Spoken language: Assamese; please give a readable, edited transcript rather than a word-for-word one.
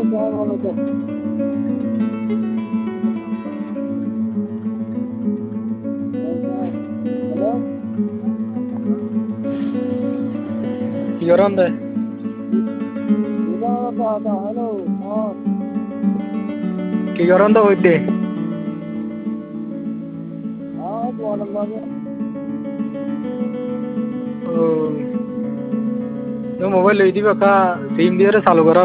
কি গৰম দে কি গৰম দে কৈ দে মোবাইল লৈ দিবা কা চিম দিয়ে চালু করা